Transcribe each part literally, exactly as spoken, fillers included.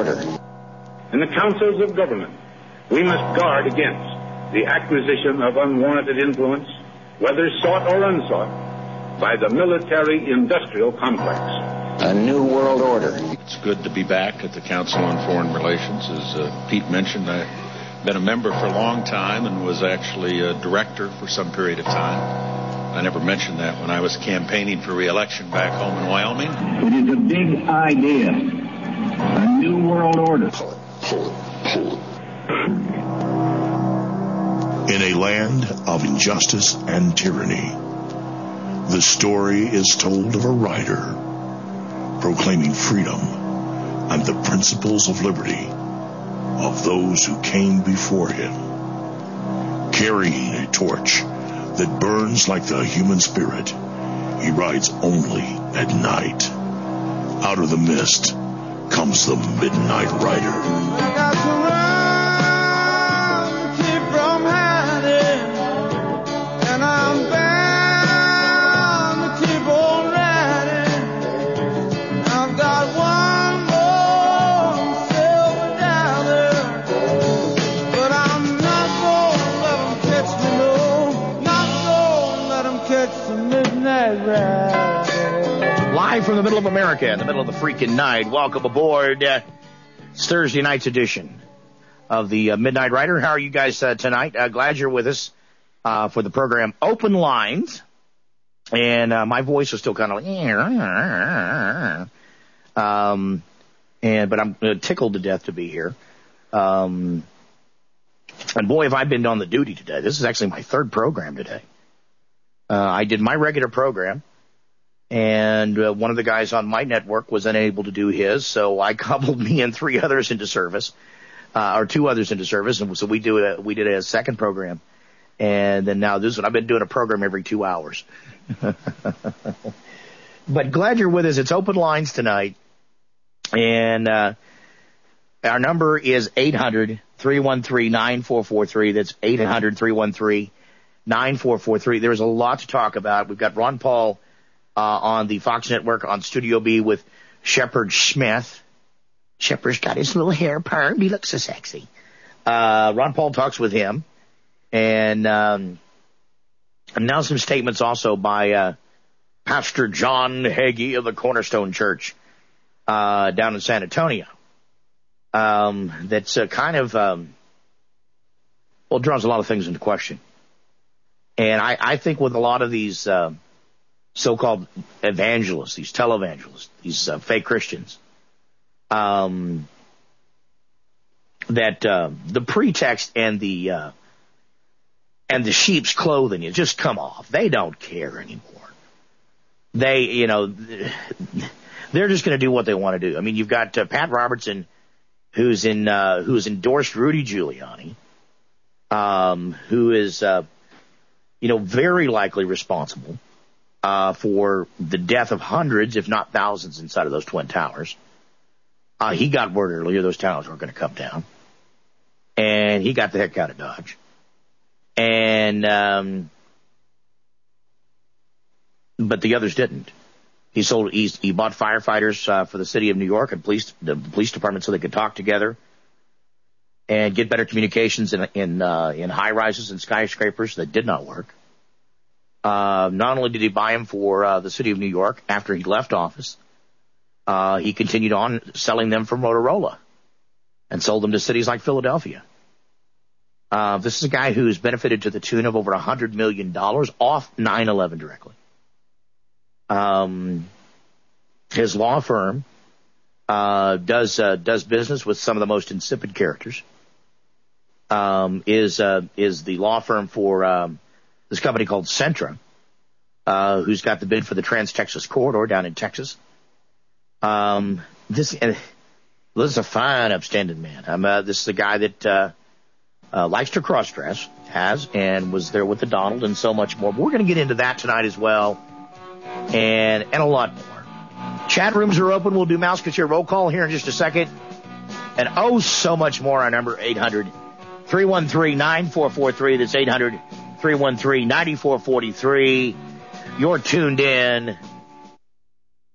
order. In the councils of government, we must guard against the acquisition of unwarranted influence, whether sought or unsought, by the military-industrial complex. A new world order. It's good to be back at the Council on Foreign Relations. As uh, Pete mentioned, I've been a member for a long time and was actually a director for some period of time. I never mentioned that when I was campaigning for re-election back home in Wyoming. It is a big idea. A new world order. Pull it, pull it, pull it. In a land of injustice and tyranny, the story is told of a writer proclaiming freedom and the principles of liberty of those who came before him, carrying a torch that burns like the human spirit. He rides only at night. Out of the mist comes the Midnight Rider. Live from the middle of America, in the middle of the freaking night. Welcome aboard. Uh, it's Thursday night's edition of the uh, Midnight Rider. How are you guys uh, tonight? Uh, glad you're with us uh, for the program Open Lines. And uh, my voice is still kind of like, um, and but I'm uh, tickled to death to be here. Um, and boy, have I been on the duty today. This is actually my third program today. Uh, I did my regular program, and uh, one of the guys on my network was unable to do his, so I coupled me and three others into service, uh, or two others into service, and so we do a, we did a second program, and then now this one. I've been doing a program every two hours. But glad you're with us. It's Open Lines tonight, and uh, our number is eight hundred, three one three, nine four four three. That's eight hundred, three one three, nine four four three. There's a lot to talk about. We've got Ron Paul uh, on the Fox Network on Studio B with Shepard Smith. Shepard's got his little hair perm. He looks so sexy. Uh, Ron Paul talks with him. And, um, and now some statements also by uh, Pastor John Hagee of the Cornerstone Church uh, down in San Antonio. Um, that's uh, kind of, um, well, draws a lot of things into question. And I, I think with a lot of these uh, so-called evangelists, these televangelists, these uh, fake Christians, um, that uh, the pretext and the uh, and the sheep's clothing is just come off. They don't care anymore. They, you know, they're just going to do what they want to do. I mean, you've got uh, Pat Robertson, who's in uh, who's endorsed Rudy Giuliani, um, who is. Uh, you know, very likely responsible uh, for the death of hundreds, if not thousands, inside of those Twin Towers. Uh, he got word earlier those towers were going to come down. And he got the heck out of Dodge. And, um, but the others didn't. He sold, he, he bought firefighters uh, for the city of New York and police, the police department so they could talk together and get better communications in in, uh, in high rises and skyscrapers. That did not work. Uh, not only did he buy them for uh, the city of New York after he left office, uh, he continued on selling them from Motorola and sold them to cities like Philadelphia. Uh, this is a guy who's benefited to the tune of over one hundred million dollars off nine eleven directly. Um, his law firm uh, does uh, does business with some of the most insipid characters. Um, is uh, is the law firm for um, this company called Centra, uh, who's got the bid for the Trans-Texas Corridor down in Texas. Um, this, uh, this is a fine, upstanding man. Um, uh, this is a guy that uh, uh, likes to cross-dress, has, and was there with the Donald and so much more. But we're going to get into that tonight as well, and and a lot more. Chat rooms are open. We'll do Mouseketeer roll call here in just a second. And oh, so much more. Our number, eight hundred, three one three, nine four four three. That's eight hundred, three one three, nine four four three. You're tuned in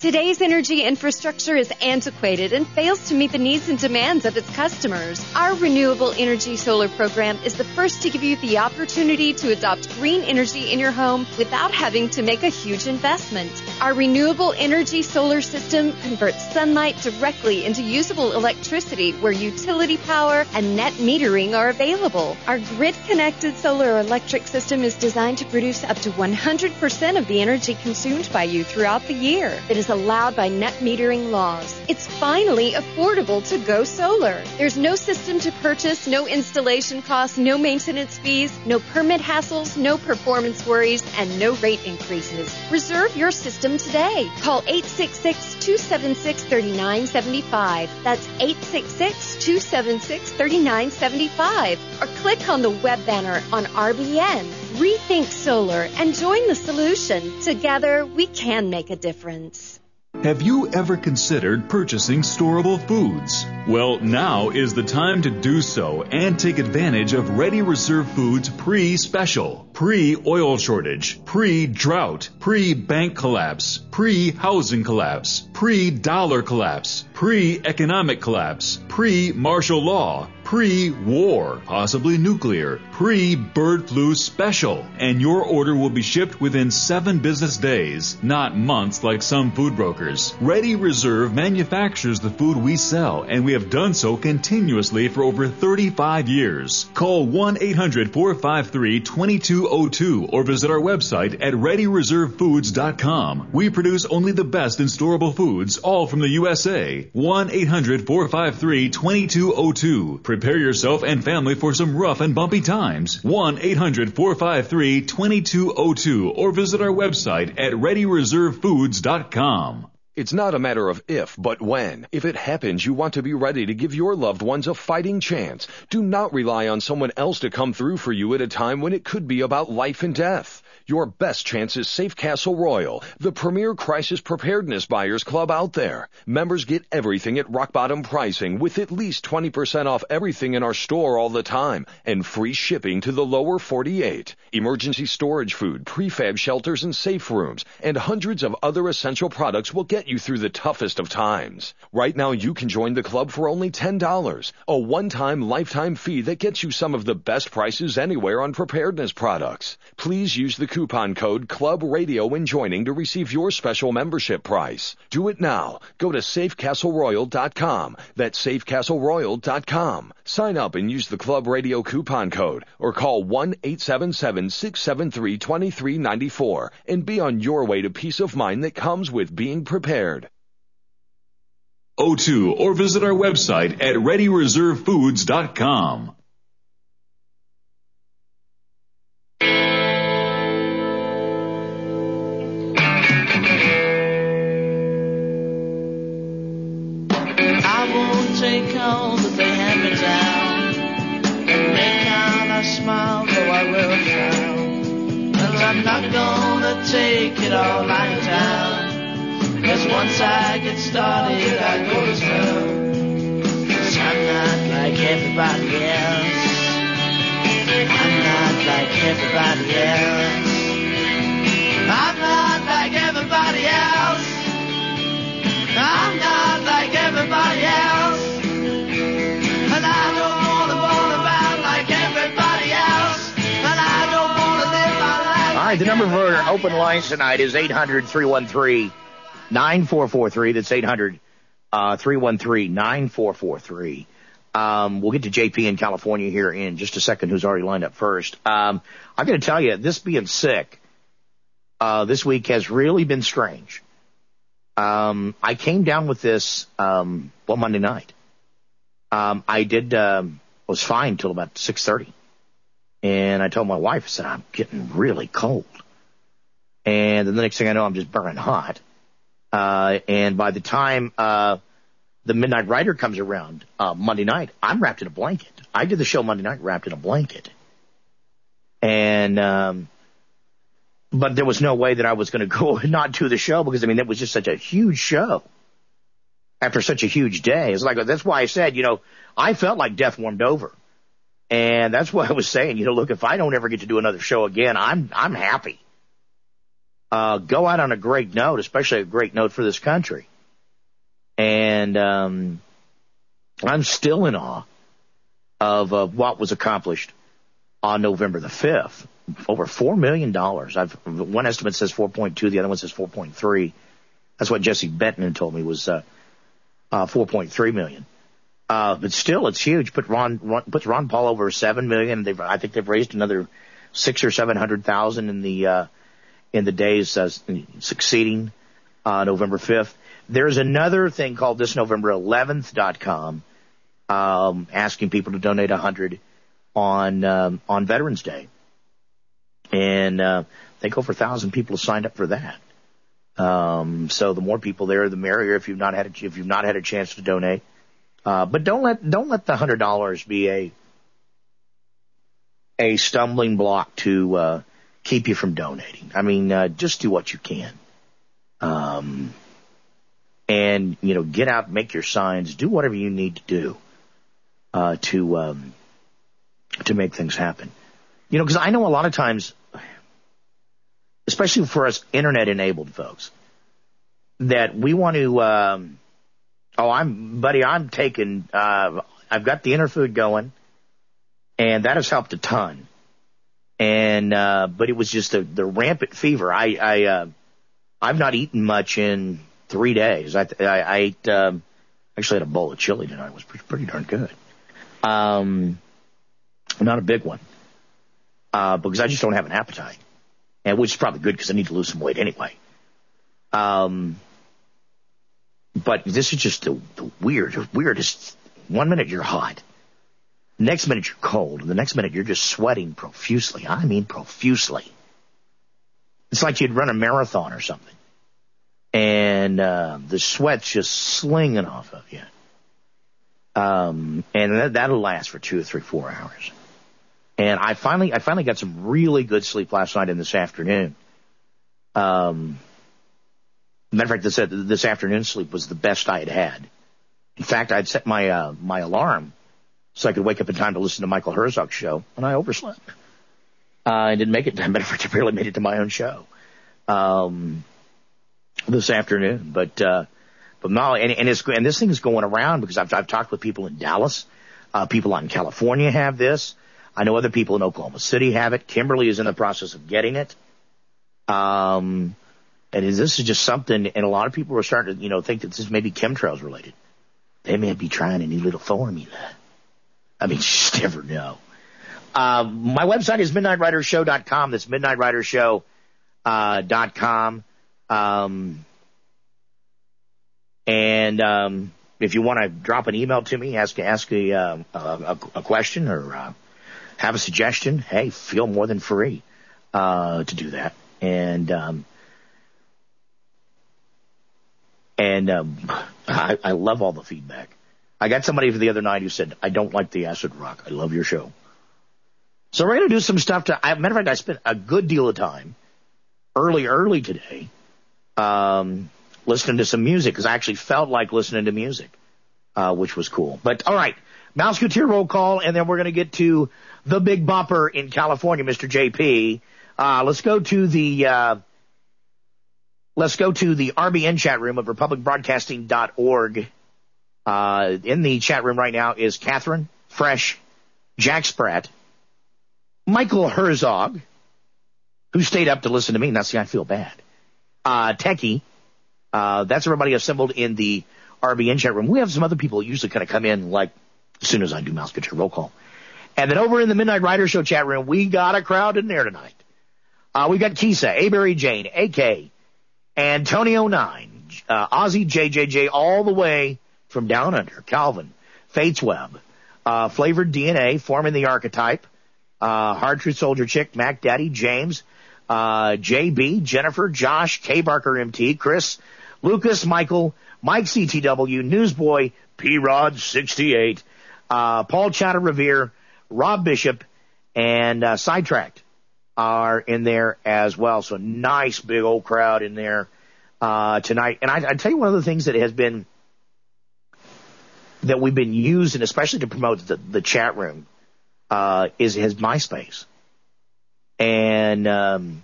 Today's energy infrastructure is antiquated and fails to meet the needs and demands of its customers. Our Renewable Energy Solar program is the first to give you the opportunity to adopt green energy in your home without having to make a huge investment. Our Renewable Energy Solar system converts sunlight directly into usable electricity where utility power and net metering are available. Our grid-connected solar electric system is designed to produce up to one hundred percent of the energy consumed by you throughout the year. It is allowed by net metering laws. It's finally affordable to go solar. There's no system to purchase, no installation costs, no maintenance fees, no permit hassles, no performance worries, and no rate increases. Reserve your system today. Call eight six six, two seven six, three nine seven five. That's eight six six, two seven six, three nine seven five. Or click on the web banner on R B N. Rethink solar and join the solution. Together, we can make a difference. Have you ever considered purchasing storable foods? Well, now is the time to do so and take advantage of Ready Reserve Foods pre-special, pre-oil shortage, pre-drought, pre-bank collapse, pre-housing collapse, pre-dollar collapse, pre-economic collapse, pre-martial law, pre-war, possibly nuclear, pre-bird flu special. And your order will be shipped within seven business days, not months like some food brokers. Ready Reserve manufactures the food we sell, and we have done so continuously for over thirty-five years. Call one eight hundred, four five three, two two zero two or visit our website at ready reserve foods dot com. We produce only the best in storable foods, all from the U S A. one eight hundred, four five three, two two zero two. Prepare yourself and family for some rough and bumpy times. one eight hundred, four five three, two two zero two or visit our website at ready reserve foods dot com. It's not a matter of if, but when. If it happens, you want to be ready to give your loved ones a fighting chance. Do not rely on someone else to come through for you at a time when it could be about life and death. Your best chance is Safe Castle Royal, the premier crisis preparedness buyers club out there. Members get everything at rock bottom pricing with at least twenty percent off everything in our store all the time and free shipping to the lower forty-eight. Emergency storage food, prefab shelters and safe rooms, and hundreds of other essential products will get you through the toughest of times. Right now you can join the club for only ten dollars, a one-time lifetime fee that gets you some of the best prices anywhere on preparedness products. Please use the coupon code Club Radio when joining to receive your special membership price. Do it now. Go to safe castle royal dot com. That's safe castle royal dot com. Sign up and use the Club Radio coupon code or call one eight seven seven, six seven three, two three nine four and be on your way to peace of mind that comes with being prepared. oh two or visit our website at ready reserve foods dot com. Take all that they hand me down and make out I smile though I will frown. Well, I'm not gonna take it all lying down, 'cause once I get started I go to town. 'Cause I'm not like everybody else. I'm not like everybody else. I'm not like everybody else. I'm not like everybody else. And I don't want to roll around like everybody else. And I don't want to live my life. All right, the number for open lines tonight is eight hundred, three one three, nine four four three. That's eight hundred, three one three, nine four four three. Um, we'll get to J P in California here in just a second, who's already lined up first. Um, I'm going to tell you, this being sick, uh, this week has really been strange. Um, I came down with this, um, well, Monday night. Um, I did, um, was fine until about six thirty. And I told my wife, I said, I'm getting really cold. And then the next thing I know, I'm just burning hot. Uh, and by the time, uh, the Midnight Rider comes around, uh, Monday night, I'm wrapped in a blanket. I did the show Monday night wrapped in a blanket. And, um, but there was no way that I was going to go and not do the show because, I mean, it was just such a huge show after such a huge day. It's like, that's why I said, you know, I felt like death warmed over. And that's what I was saying. You know, look, if I don't ever get to do another show again, I'm, I'm happy. uh, go out on a great note, especially a great note for this country. And um, I'm still in awe of uh, what was accomplished on November the fifth. Over four million dollars. I've, one estimate says four point two, the other one says four point three. That's what Jesse Benton told me was uh, uh, four point three million. Uh, but still, it's huge. Put Ron, Ron puts Ron Paul over seven million. They've, I think they've raised another six or seven hundred thousand in the uh, in the days uh, succeeding uh, November fifth. There's another thing called this November eleventh dot com um, asking people to donate a hundred on um, on Veterans Day. And uh, I think over a thousand people have signed up for that. Um, so the more people there, the merrier. If you've not had a, if you've not had a chance to donate, uh, but don't let don't let the hundred dollars be a a stumbling block to uh, keep you from donating. I mean, uh, just do what you can, um, and you know, get out, make your signs, do whatever you need to do uh, to um, to make things happen. You know, because I know a lot of times, especially for us internet-enabled folks, that we want to, um, oh, I'm, buddy, I'm taking, uh, I've got the Interfood going, and that has helped a ton. And, uh, but it was just the, the rampant fever. I, I, uh, I've not eaten much in three days. I, I, I ate, um, actually had a bowl of chili tonight. It was pretty, pretty darn good. Um, not a big one. Uh, because I just don't have an appetite, and which is probably good because I need to lose some weight anyway. Um, but this is just the, the weird, weirdest. One minute you're hot, next minute you're cold, and the next minute you're just sweating profusely. I mean profusely. It's like you'd run a marathon or something, and uh, the sweat's just slinging off of you. Um, and that, that'll last for two or three, four hours. And I finally, I finally got some really good sleep last night and this afternoon. Um, matter of fact, this, this afternoon sleep was the best I had had. In fact, I'd set my, uh, my alarm so I could wake up in time to listen to Michael Herzog's show, and I overslept. Uh, I didn't make it. Matter of fact, I barely made it to my own show, um, this afternoon. But, uh, but no, and, and it's, and this thing is going around because I've, I've talked with people in Dallas, uh, people out in California have this. I know other people in Oklahoma City have it. Kimberly is in the process of getting it. Um, and this is just something, and a lot of people are starting to, you know, think that this may be chemtrails related. They may be trying a new little formula. I mean, you just never know. Uh, my website is midnight rider show dot com. That's midnight rider show dot com. Um, and, um, if you want to drop an email to me, ask, ask a, uh, a, a question or, uh, have a suggestion, hey, feel more than free uh, to do that. And um, and um, I, I love all the feedback. I got somebody the other night who said, I don't like the acid rock. I love your show. So we're going to do some stuff. To, I, matter of fact, I spent a good deal of time early, early today um, listening to some music because I actually felt like listening to music, uh, which was cool. But all right, Mouseketeer roll call, and then we're going to get to the Big Bopper in California, Mister J P. Uh, let's go to the uh, let's go to the R B N chat room of republic broadcasting dot org. Uh, in the chat room right now is Catherine, Fresh, Jack Spratt, Michael Herzog, who stayed up to listen to me. Now, see, I feel bad. Uh, Techie, uh, that's everybody assembled in the R B N chat room. We have some other people who usually kind of come in like as soon as I do Mouseketeer roll call. And then over in the Midnight Rider Show chat room, we got a crowd in there tonight. Uh, we got Kisa, Aberry Jane, A K, Antonio nine, uh, Ozzy J J J, all the way from down under, Calvin, Fates Web, uh, Flavored D N A, Forming the Archetype, uh, Hard Truth Soldier Chick, Mac Daddy, James, uh, J B, Jennifer, Josh, K Barker M T, Chris, Lucas, Michael, Mike C T W, Newsboy, P-Rod sixty-eight, uh, Paul Chatter Revere, Rob Bishop, and uh, Sidetracked are in there as well. So nice big old crowd in there uh, tonight. And I, I tell you one of the things that has been, that we've been using, especially to promote the, the chat room, uh, is his MySpace. And um,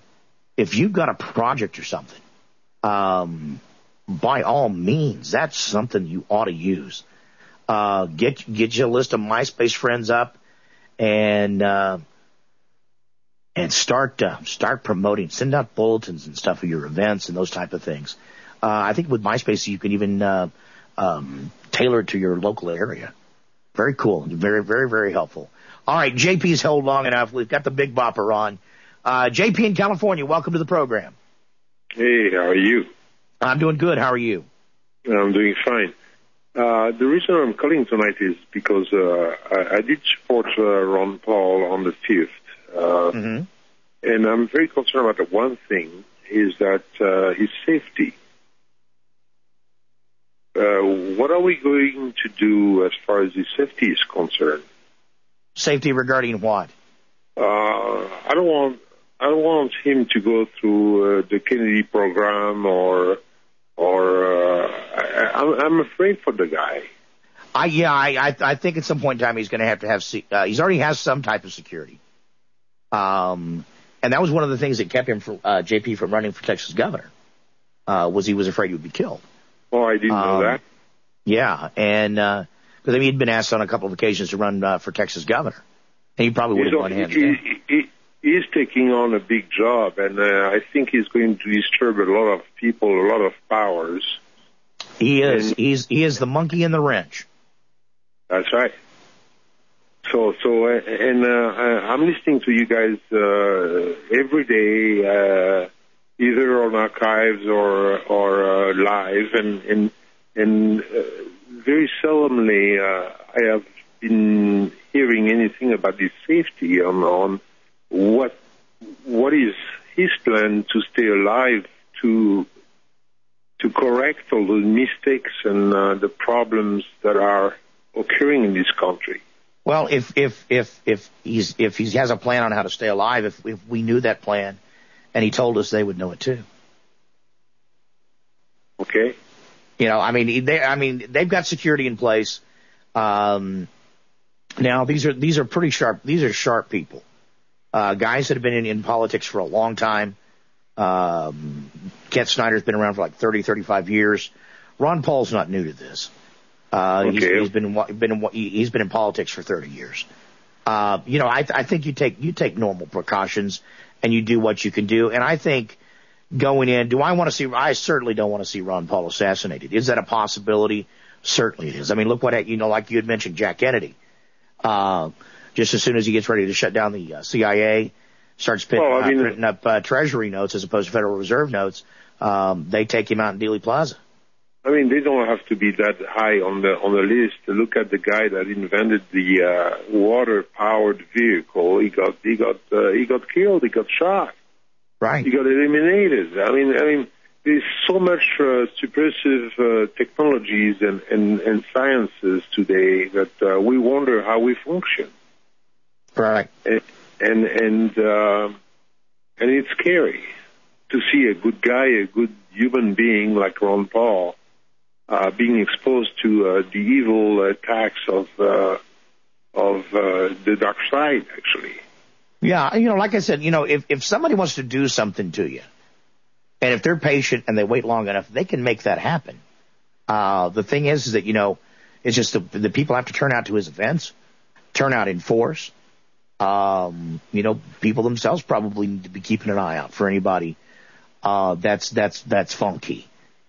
if you've got a project or something, um, by all means, that's something you ought to use. Uh, get get your list of MySpace friends up, and uh, and start uh, start promoting. Send out bulletins and stuff of your events and those type of things. Uh, I think with MySpace you can even uh, um, tailor it to your local area. Very cool. Very very very helpful. All right, J P's held long enough. We've got the Big Bopper on. Uh, J P in California, welcome to the program. Hey, how are you? I'm doing good. How are you? I'm doing fine. Uh, the reason I'm calling tonight is because uh, I, I did support uh, Ron Paul on the fifth. Uh, mm-hmm. And I'm very concerned about one thing, is that uh, his safety. Uh, what are we going to do as far as his safety is concerned? Safety regarding what? Uh, I don't want I don't want him to go through uh, the Kennedy program or or uh, I, I'm, I'm afraid for the guy. I yeah I I, I think at some point in time he's going to have to have uh, he's already has some type of security. Um, and that was one of the things that kept him from uh, J P from running for Texas governor. Uh, was he was afraid he would be killed. Oh, I didn't um, know that. Yeah, and because uh, I mean, he'd been asked on a couple of occasions to run uh, for Texas governor, and he probably would have won hands down. He, he, he's taking on a big job, and uh, I think he's going to disturb a lot of people, a lot of powers. He is. And he's he is the monkey in the wrench. That's right. So so uh, and uh, I'm listening to you guys uh, every day, uh, either on archives or or uh, live, and and and uh, very seldomly uh, I have been hearing anything about his safety on on what what is his plan to stay alive, to to correct all the mistakes and uh, the problems that are occurring in this country. Well, if if if if he's if he has a plan on how to stay alive, if if we knew that plan, and he told us, they would know it too. Okay. You know, I mean, they I mean they've got security in place. Um, now these are these are pretty sharp. These are sharp people, uh, guys that have been in, in politics for a long time. Um, Kent Snyder's been around for like thirty, thirty-five years. Ron Paul's not new to this. Uh, okay. he's, he's been been he's been in politics for thirty years. Uh, you know, I, I think you take you take normal precautions and you do what you can do. And I think going in, do I want to see? I certainly don't want to see Ron Paul assassinated. Is that a possibility? Certainly it is. I mean, look what you know, like you had mentioned, Jack Kennedy. Uh, just as soon as he gets ready to shut down the uh, C I A, starts pit, well, I mean, uh, printing up uh, Treasury notes as opposed to Federal Reserve notes, um, they take him out in Dealey Plaza. I mean, they don't have to be that high on the on the list. Look at the guy that invented the uh, water-powered vehicle. He got he got uh, he got killed. He got shot. Right. He got eliminated. I mean, I mean, there's so much uh, suppressive uh, technologies and, and, and sciences today that uh, we wonder how we function. Right. And and and, uh, and it's scary to see a good guy, a good human being like Ron Paul, Uh, being exposed to uh, the evil attacks of uh, of uh, the dark side, actually. Yeah, you know, like I said, you know, if, if somebody wants to do something to you, and if they're patient and they wait long enough, they can make that happen. Uh, the thing is, is that, you know, it's just the, the people have to turn out to his events, turn out in force. Um, you know, people themselves probably need to be keeping an eye out for anybody uh, that's that's that's funky.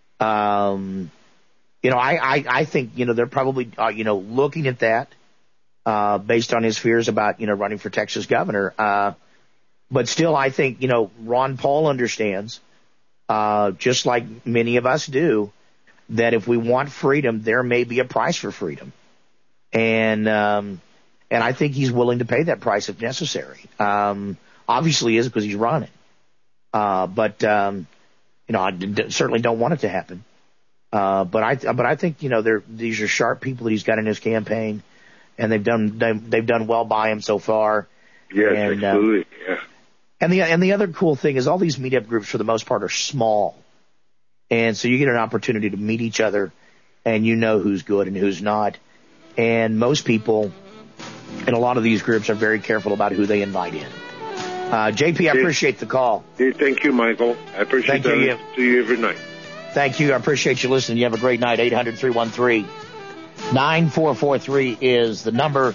Um You know, I, I, I think, you know, they're probably, uh, you know, looking at that, uh, based on his fears about, you know, running for Texas governor. Uh, but still, I think, you know, Ron Paul understands, uh, just like many of us do, that if we want freedom, there may be a price for freedom. And, um, and I think he's willing to pay that price if necessary. Um, obviously he is because he's running. Uh, but, um, you know, I d- certainly don't want it to happen. Uh, but I, but I think, you know, they're, these are sharp people that he's got in his campaign, and they've done, they've, they've done well by him so far. Yes, and, absolutely. Uh, yeah. And the, and the other cool thing is all these meetup groups for the most part are small. And so you get an opportunity to meet each other, and you know who's good and who's not. And most people in a lot of these groups are very careful about who they invite in. Uh, J P, I appreciate the call. Hey, thank you, Michael. I appreciate Thank you. that to you every night. Thank you. I appreciate you listening. You have a great night. eight hundred, three one three, nine four four three is the number.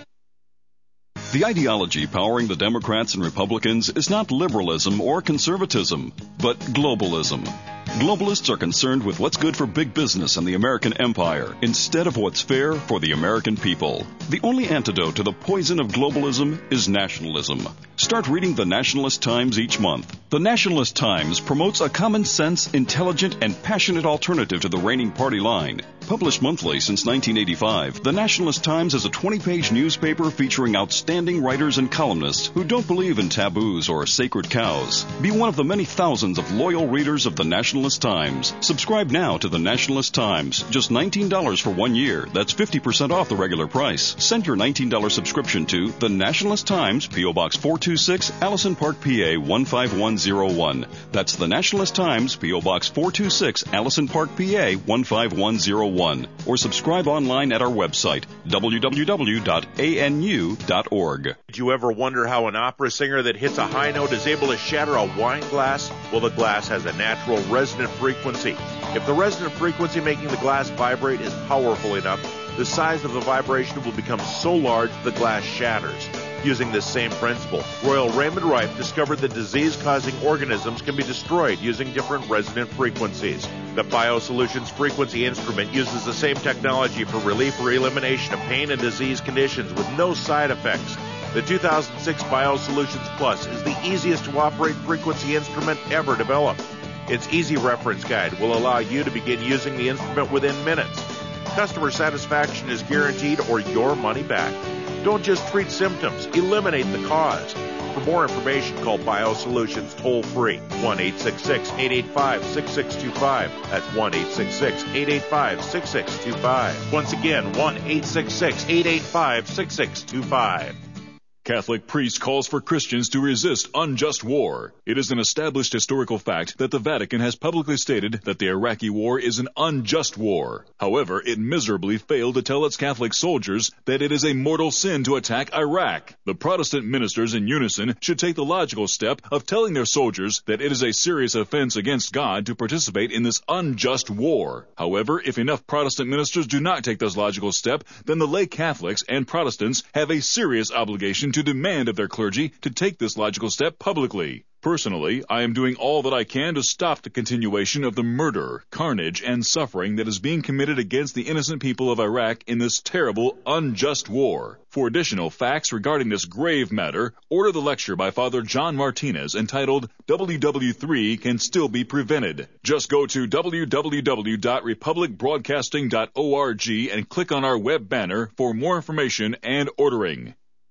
The ideology powering the Democrats and Republicans is not liberalism or conservatism, but globalism. Globalists are concerned with what's good for big business and the American empire instead of what's fair for the American people. The only antidote to the poison of globalism is nationalism. Start reading the Nationalist Times each month. The Nationalist Times promotes a common sense, intelligent, and passionate alternative to the reigning party line. Published monthly since nineteen eighty-five, the Nationalist Times is a twenty-page newspaper featuring outstanding writers and columnists who don't believe in taboos or sacred cows. Be one of the many thousands of loyal readers of the Nationalist Times. Subscribe now to the Nationalist Times. Just nineteen dollars for one year. That's fifty percent off the regular price. Send your nineteen dollars subscription to the Nationalist Times, P O. Box four two six, Allison Park, P A one five one zero one. That's the Nationalist Times, P O. Box four two six, Allison Park, P A one five one zero one. Or subscribe online at our website, w w w dot a n u dot org. Did you ever wonder how an opera singer that hits a high note is able to shatter a wine glass? Well, the glass has a natural resonant frequency. If the resonant frequency making the glass vibrate is powerful enough, the size of the vibration will become so large the glass shatters. Using this same principle, Royal Raymond Rife discovered that disease-causing organisms can be destroyed using different resonant frequencies. The BioSolutions Frequency Instrument uses the same technology for relief or elimination of pain and disease conditions with no side effects. The two thousand six BioSolutions Plus is the easiest to operate frequency instrument ever developed. Its easy reference guide will allow you to begin using the instrument within minutes. Customer satisfaction is guaranteed or your money back. Don't just treat symptoms, eliminate the cause. For more information, call BioSolutions toll-free, one eight six six, eight eight five, six six two five. That's one eight six six, eight eight five, six six two five. Once again, one eight six six, eight eight five, six six two five. Catholic priest calls for Christians to resist unjust war. It is an established historical fact that the Vatican has publicly stated that the Iraqi war is an unjust war. However, it miserably failed to tell its Catholic soldiers that it is a mortal sin to attack Iraq. The Protestant ministers in unison should take the logical step of telling their soldiers that it is a serious offense against God to participate in this unjust war. However, if enough Protestant ministers do not take this logical step, then the lay Catholics and Protestants have a serious obligation to to demand of their clergy to take this logical step publicly. Personally, I am doing all that I can to stop the continuation of the murder, carnage, and suffering that is being committed against the innocent people of Iraq in this terrible, unjust war. For additional facts regarding this grave matter, order the lecture by Father John Martinez entitled W W three Can Still Be Prevented. Just go to w w w dot republic broadcasting dot org and click on our web banner for more information and ordering.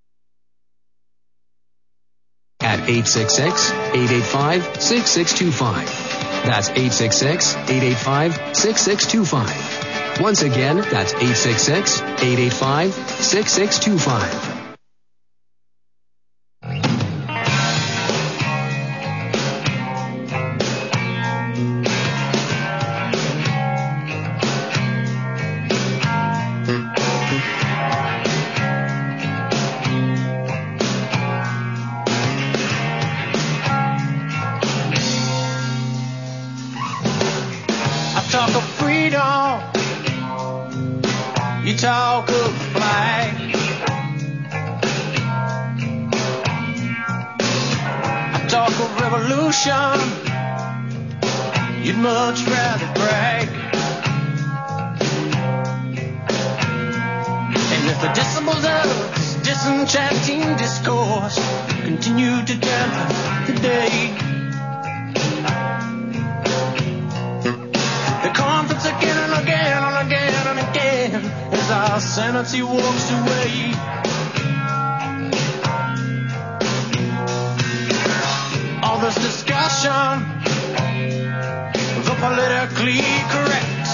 At eight six six, eight eight five, six six two five. That's eight six six, eight eight five, six six two five. Once again, that's eight six six, eight eight five, six six two five. You talk of flag. I talk of revolution. You'd much rather brag. And if the decibels of this disenchanting discourse continue to dampen the day, the conflicts again and again and again and again as our sanity walks away. All this discussion, the politically correct,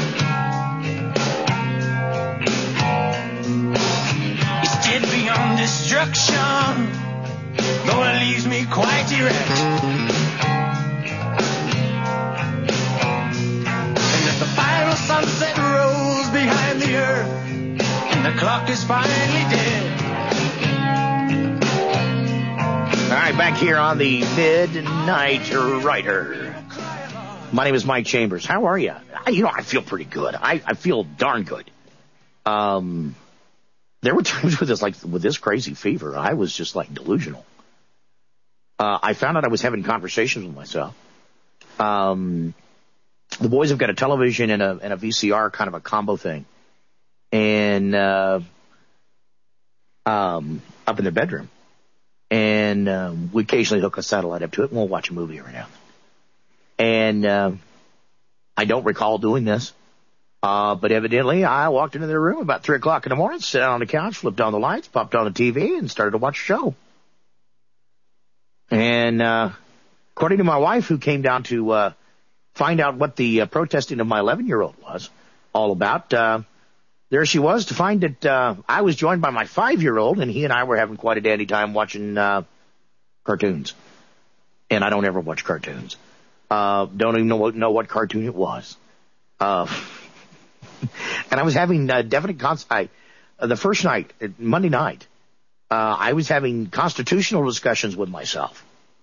is dead beyond destruction, though it leaves me quite erect. Sunset rolls behind the earth, and the clock is finally dead. All right, back here on the Midnight Rider. My name is Mike Chambers. How are you? I, you know, I feel pretty good. I, I feel darn good. Um, there were times with this, like with this crazy fever, I was just like delusional. Uh, I found out I was having conversations with myself. Um, the boys have got a television and a and a V C R, kind of a combo thing, and uh, um, up in their bedroom. And um, we occasionally hook a satellite up to it, and we'll watch a movie every now and then. And uh, I don't recall doing this, uh, but evidently I walked into their room about three o'clock in the morning, sat down on the couch, flipped on the lights, popped on the T V, and started to watch a show. And uh, according to my wife, who came down to uh, find out what the uh, protesting of my eleven-year-old was all about, uh, there she was to find that uh, I was joined by my five-year-old, and he and I were having quite a dandy time watching uh, cartoons. And I don't ever watch cartoons. Uh, don't even know what, know what cartoon it was. Uh, and I was having uh, definite cons- I, uh, the first night, uh, Monday night, uh, I was having constitutional discussions with myself.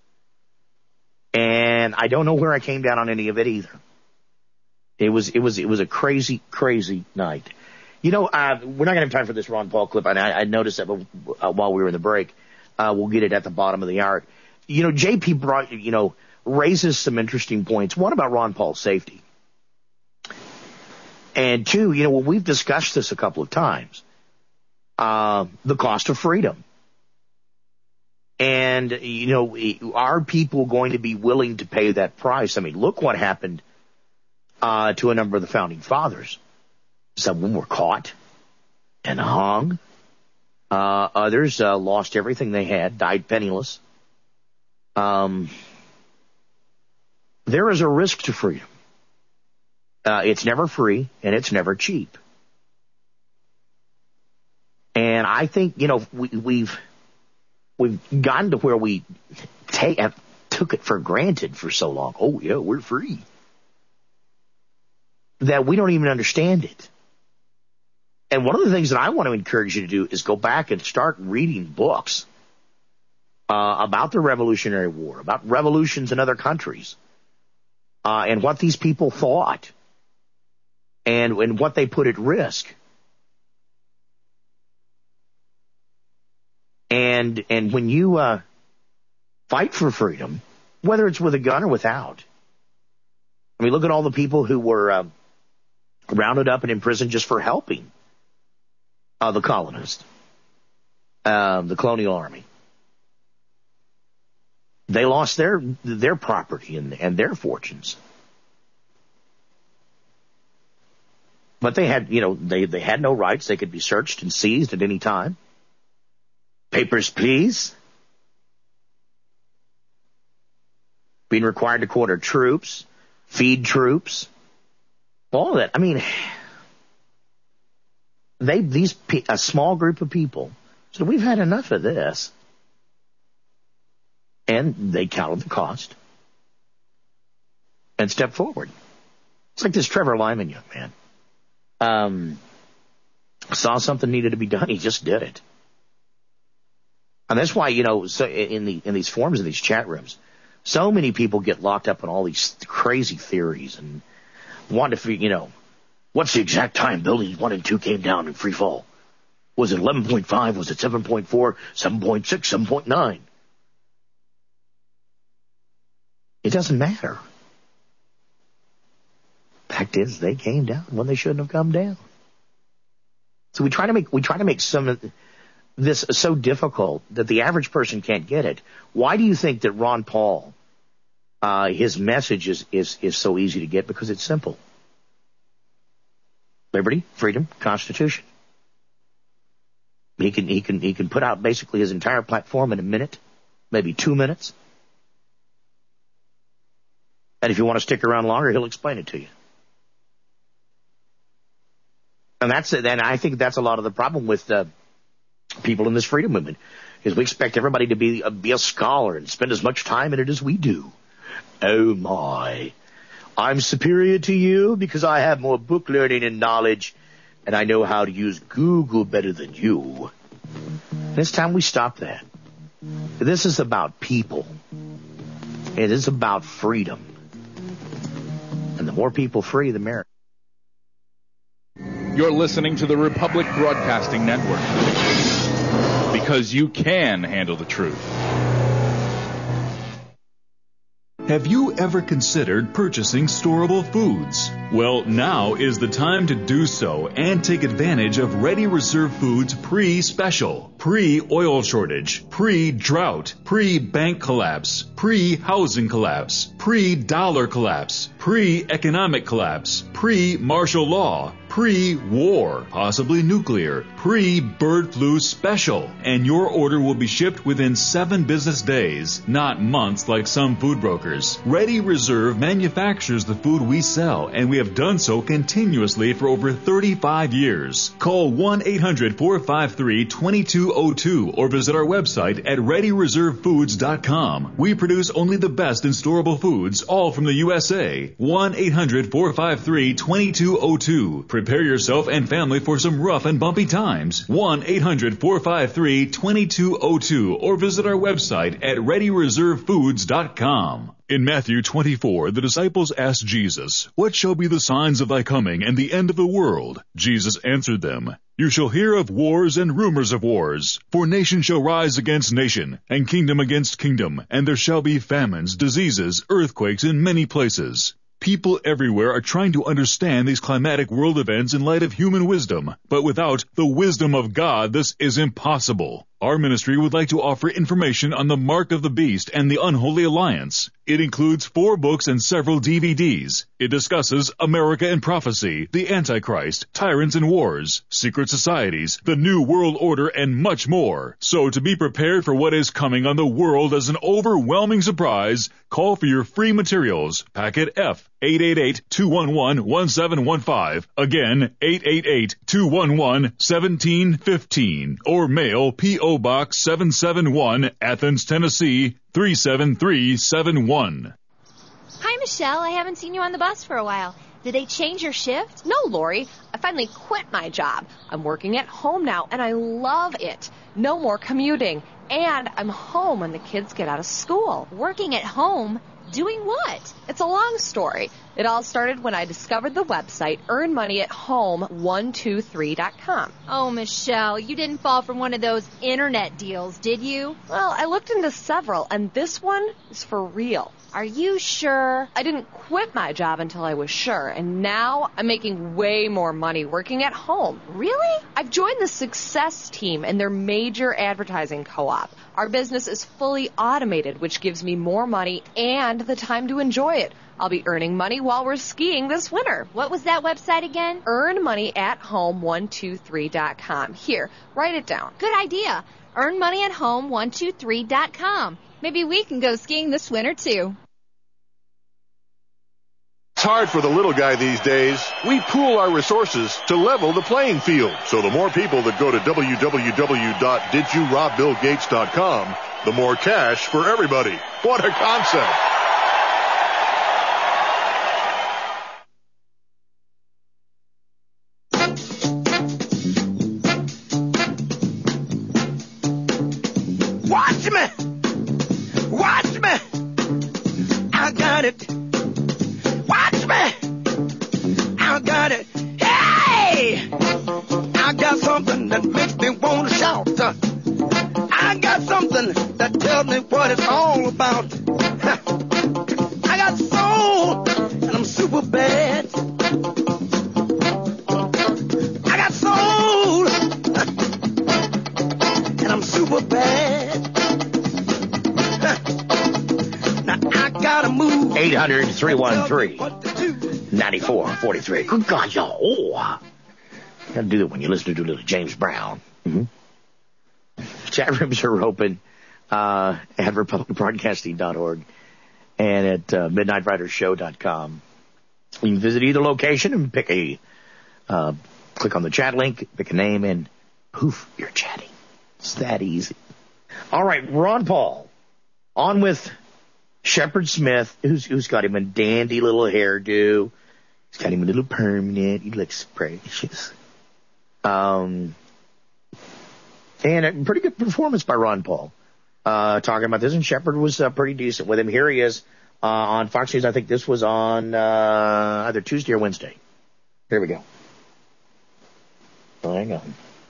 And I don't know where I came down on any of it either. It was, it was, it was a crazy, crazy night. You know, uh, we're not going to have time for this Ron Paul clip, and I, I noticed that uh, while we were in the break. Uh, we'll get it at the bottom of the hour. You know, J P brought, you know, raises some interesting points. One, about Ron Paul's safety. And two, you know, well, we've discussed this a couple of times, uh, the cost of freedom. And, you know, are people going to be willing to pay that price? I mean, look what happened uh, to a number of the founding fathers. Some of them were caught and hung. Uh, others uh, lost everything they had, died penniless. Um, there is a risk to freedom. Uh, it's never free, and it's never cheap. And I think, you know, we, we've we've gotten to where we take, have, took it for granted for so long. Oh, yeah, we're free. That we don't even understand it. And one of the things that I want to encourage you to do is go back and start reading books uh, about the Revolutionary War, about revolutions in other countries, uh, and what these people thought, and, and what they put at risk. And and when you uh, fight for freedom, whether it's with a gun or without, I mean, look at all the people who were uh, rounded up and imprisoned just for helping Uh, the colonists, uh, the colonial army. They lost their their property and, and their fortunes. But they had, you know, they, they had no rights. They could be searched and seized at any time. Papers, please. Being required to quarter troops, feed troops, all of that. I mean, They, these, a small group of people said, we've had enough of this. And they counted the cost and stepped forward. It's like this Trevor Lyman young man. Um, saw something needed to be done. He just did it. And that's why, you know, so in the, in these forums, in these chat rooms, so many people get locked up in all these crazy theories and want to, you know, what's the exact time buildings one and two came down in free fall? Was it eleven point five? Was it seven point four? seven point six? seven point nine? It doesn't matter. Fact is, they came down when they shouldn't have come down. So we try to make we try to make some of this so difficult that the average person can't get it. Why do you think that Ron Paul, uh, his message is, is is so easy to get? Because it's simple. Liberty, freedom, Constitution. He can he can he can put out basically his entire platform in a minute, maybe two minutes. And if you want to stick around longer, he'll explain it to you. And that's it. And I think that's a lot of the problem with uh, people in this freedom movement, is we expect everybody to be uh, be a scholar and spend as much time in it as we do. Oh my. I'm superior to you because I have more book learning and knowledge, and I know how to use Google better than you. And it's time we stop that. This is about people. It is about freedom. And the more people free, the merrier. You're listening to the Republic Broadcasting Network. Because you can handle the truth. Have you ever considered purchasing storable foods? Well, now is the time to do so and take advantage of Ready Reserve Foods pre-special, pre-oil shortage, pre-drought, pre-bank collapse, pre-housing collapse, pre-dollar collapse, pre-economic collapse, pre-martial law, pre-war, possibly nuclear, pre-bird flu special. And your order will be shipped within seven business days, not months like some food brokers. Ready Reserve manufactures the food we sell, and we have done so continuously for over thirty-five years. Call one eight hundred four five three two two zero two or visit our website at ready reserve foods dot com. We produce only the best in storable foods, all from the U S A. one eight hundred four five three two two zero two. Prepare yourself and family for some rough and bumpy times. one eight hundred four five three two two zero two or visit our website at ready reserve foods dot com. In Matthew twenty-four, the disciples asked Jesus, "What shall be the signs of thy coming and the end of the world?" Jesus answered them, "You shall hear of wars and rumors of wars. For nation shall rise against nation, and kingdom against kingdom, and there shall be famines, diseases, earthquakes in many places." People everywhere are trying to understand these climatic world events in light of human wisdom, but without the wisdom of God, this is impossible. Our ministry would like to offer information on the Mark of the Beast and the Unholy Alliance. It includes four books and several D V Ds. It discusses America and Prophecy, the Antichrist, Tyrants and Wars, Secret Societies, the New World Order, and much more. So to be prepared for what is coming on the world as an overwhelming surprise, call for your free materials. Packet F, eight eight eight, two one one, one seven one five. Again, eight eight eight, two one one, one seven one five. Or mail P O Box seven seven one, Athens, Tennessee, three seven three seven one. Hi, Michelle. I haven't seen you on the bus for a while. Did they change your shift? No, Lori. I finally quit my job. I'm working at home now, and I love it. No more commuting. And I'm home when the kids get out of school. Working at home? Doing what? It's a long story. It all started when I discovered the website earn money at home one two three dot com. Oh, Michelle, you didn't fall from one of those internet deals, did you? Well, I looked into several, and this one is for real. Are you sure? I didn't quit my job until I was sure, and now I'm making way more money working at home. Really? I've joined the Success Team and their major advertising co-op. Our business is fully automated, which gives me more money and the time to enjoy it. I'll be earning money while we're skiing this winter. What was that website again? earn money at home one two three dot com. Here, write it down. Good idea. earn money at home one two three dot com. Maybe we can go skiing this winter, too. It's hard for the little guy these days. We pool our resources to level the playing field. So the more people that go to w w w dot did you rob bill gates dot com, the more cash for everybody. What a concept. Watch me! Watch me! I got it! Watch me! I got it! Hey! I got something that makes me want to shout. I got something that tells me what it's all about. I got soul, and I'm super bad. I got soul, and I'm super bad. Now I gotta move. eight hundred, three one three, nine four four three. Good God, y'all. Oh. You gotta do that when you listen to little James Brown. Mm-hmm. Chat rooms are open uh, at republic broadcasting dot org and at uh, midnight riders show dot com. You can visit either location and pick a, uh, click on the chat link, pick a name, and poof, you're chatting. It's that easy. All right, Ron Paul, on with Shepard Smith, who's who's got him a dandy little hairdo. He's got him a little permanent. He looks precious. Um, and a pretty good performance by Ron Paul. uh, talking about this, and Shepard was uh, pretty decent with him. Here he is uh, on Fox News. I think this was on uh, either Tuesday or Wednesday. Here we go. Hang on.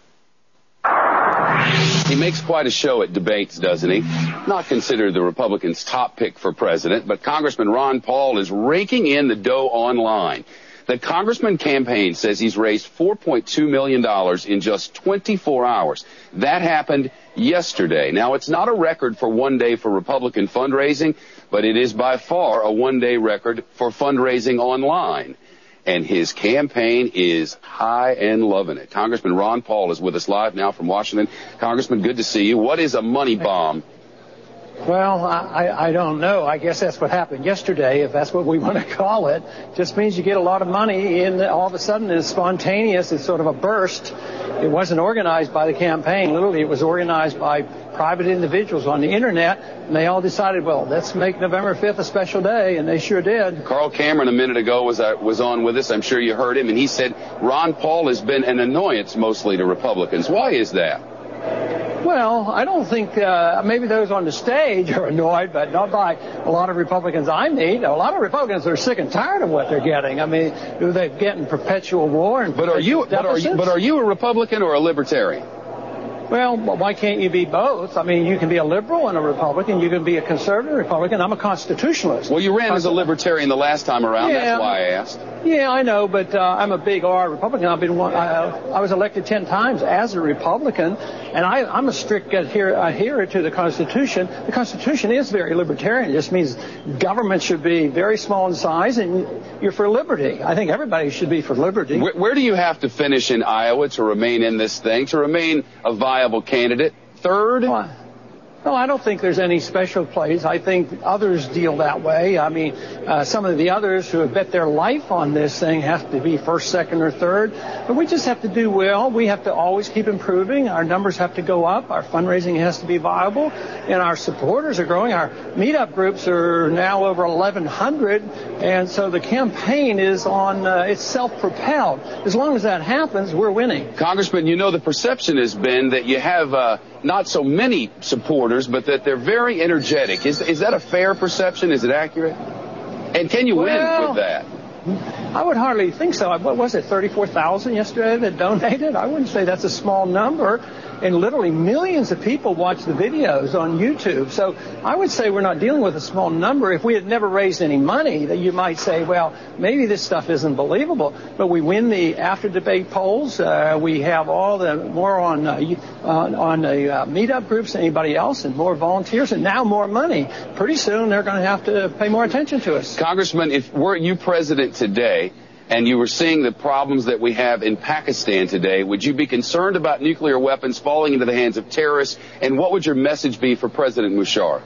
He makes quite a show at debates, doesn't he? Not considered the Republicans' top pick for president, but Congressman Ron Paul is raking in the dough online. The Congressman campaign says he's raised four point two million dollars in just twenty-four hours. That happened yesterday. Now, it's not a record for one day for Republican fundraising, but it is by far a one-day record for fundraising online. And his campaign is high and loving it. Congressman Ron Paul is with us live now from Washington. Congressman, good to see you. What is a money bomb? Well, I, I don't know. I guess that's what happened yesterday, if that's what we want to call it. Just means you get a lot of money, and all of a sudden it's spontaneous. It's sort of a burst. It wasn't organized by the campaign. Literally, it was organized by private individuals on the Internet, and they all decided, well, let's make November fifth a special day, and they sure did. Carl Cameron a minute ago was uh, was on with us. I'm sure you heard him, and he said Ron Paul has been an annoyance mostly to Republicans. Why is that? Well, I don't think, uh, maybe those on the stage are annoyed, but not by a lot of Republicans I meet. A lot of Republicans are sick and tired of what they're getting. I mean, they're getting perpetual war and but are you, but are you, but are you a Republican or a libertarian? Well, why can't you be both? I mean, you can be a liberal and a Republican. You can be a conservative Republican. I'm a constitutionalist. Well, you ran as a libertarian the last time around. Yeah, that's why I asked. Yeah, I know, but uh, I'm a big R Republican. I've been one, uh, I was elected ten times as a Republican, and I, I'm a strict adhere, adherent to the Constitution. The Constitution is very libertarian. It just means government should be very small in size, and you're for liberty. I think everybody should be for liberty. Where, where do you have to finish in Iowa to remain in this thing, to remain a viable candidate? Third? Well, No, I don't think there's any special place. I think others deal that way. I mean, uh, some of the others who have bet their life on this thing have to be first, second, or third. But we just have to do well. We have to always keep improving. Our numbers have to go up. Our fundraising has to be viable. And our supporters are growing. Our meetup groups are now over eleven hundred. And so the campaign is on, uh, it's self-propelled. As long as that happens, we're winning. Congressman, you know, the perception has been that you have uh, not so many supporters, but that they're very energetic. Is is that a fair perception? Is it accurate? And can you well, win with that? I would hardly think so. What was it, thirty-four thousand yesterday that donated? I wouldn't say that's a small number. And literally millions of people watch the videos on YouTube. So I would say we're not dealing with a small number. If we had never raised any money, that you might say, well, maybe this stuff isn't believable. But we win the after-debate polls. Uh, we have all the more on uh, on, on the uh, meetup groups than anybody else, and more volunteers, and now more money. Pretty soon they're going to have to pay more attention to us. Congressman, if were you president today, and you were seeing the problems that we have in Pakistan today, would you be concerned about nuclear weapons falling into the hands of terrorists? And what would your message be for President Musharraf?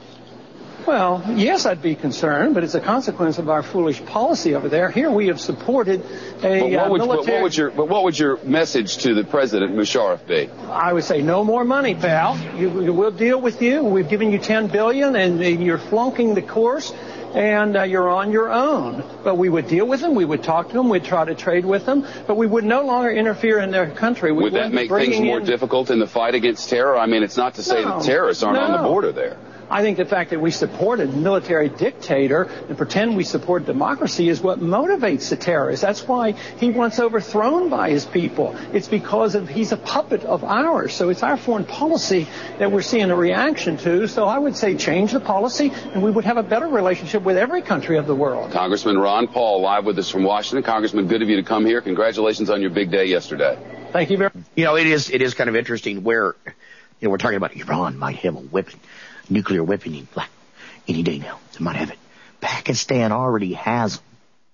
Well, yes, I'd be concerned, but it's a consequence of our foolish policy over there. Here we have supported a but what would, uh, military... But what would your, but what would your message to the President Musharraf be? I would say no more money, pal. You, you, we'll deal with you. We've given you ten billion dollars, and, and you're flunking the course. And uh, you're on your own. But we would deal with them. We would talk to them. We'd try to trade with them. But we would no longer interfere in their country. We would that make things more in... difficult in the fight against terror? I mean, it's not to say no, that terrorists aren't no. on the border there. I think the fact that we support a military dictator and pretend we support democracy is what motivates the terrorist. That's why he wants overthrown by his people. It's because of he's a puppet of ours. So it's our foreign policy that we're seeing a reaction to. So I would say change the policy, and we would have a better relationship with every country of the world. Congressman Ron Paul, live with us from Washington. Congressman, good of you to come here. Congratulations on your big day yesterday. Thank you very much. You know, it is it is kind of interesting where, you know, we're talking about Iran might have a weapon. Nuclear weapon any day now. They might have it. Pakistan already has them.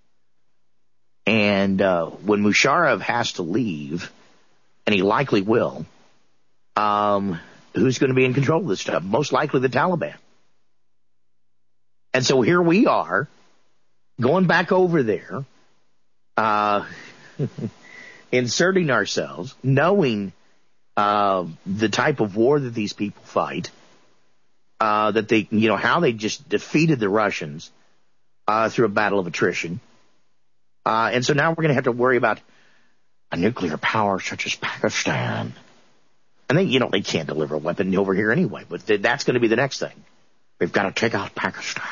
And uh, when Musharraf has to leave, and he likely will, um, who's going to be in control of this stuff? Most likely the Taliban. And so here we are, going back over there, uh, inserting ourselves, knowing uh, the type of war that these people fight. Uh, that they, you know, how they just defeated the Russians uh, through a battle of attrition. Uh, and so now we're going to have to worry about a nuclear power such as Pakistan. And they, you know, they can't deliver a weapon over here anyway, but th- that's going to be the next thing. We've got to take out Pakistan.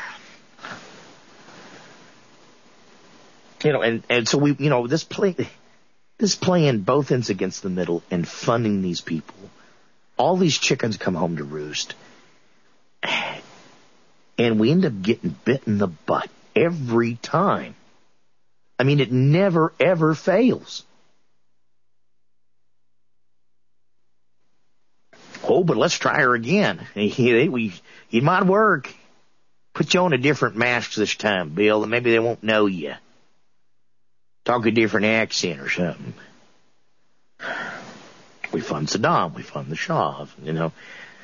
You know, and, and so we, you know, this play, this playing both ends against the middle and funding these people. All these chickens come home to roost. And we end up getting bit in the butt every time. I mean, it never, ever fails. Oh, but let's try her again. We, it might work. Put you on a different mask this time, Bill, and maybe they won't know you. Talk a different accent or something. We fund Saddam. We fund the Shah. You know,